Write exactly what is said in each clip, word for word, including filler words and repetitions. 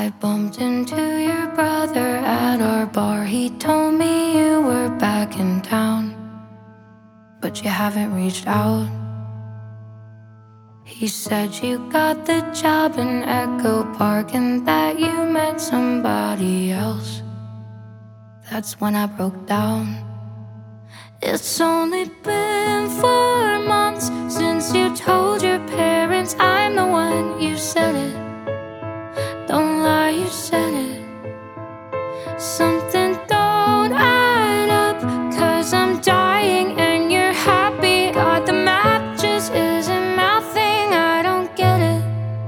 I bumped into your brother at our bar. He told me you were back in town, but you haven't reached out. He said you got the job in Echo Park and that you met somebody else. That's when I broke down. It's only been four months since you told your parents I'm the one. You said it, don't lie, you said it. Something don't add up, cause I'm dying and you're happy. God, the math just isn't mouthing, I don't get it.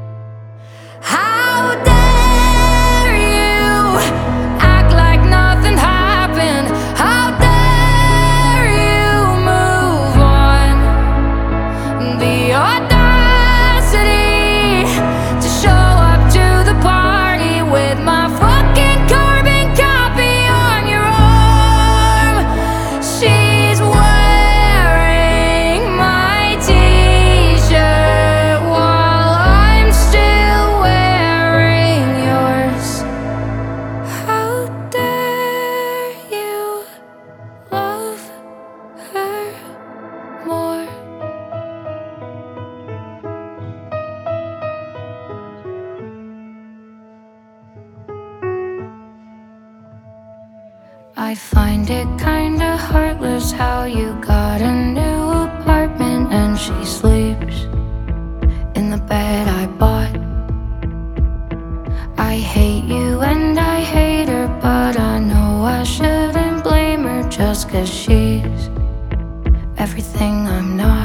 How dare you act like nothing happened? How dare you move on? The audacity to show up to the party with my fucking carbon copy on your arm. She's wearing my t-shirt while I'm still wearing yours. How dare you love her more? I find it kinda heartless how you got a new apartment and she sleeps in the bed I bought. I hate you and I hate her, but I know I shouldn't blame her just cause she's everything I'm not.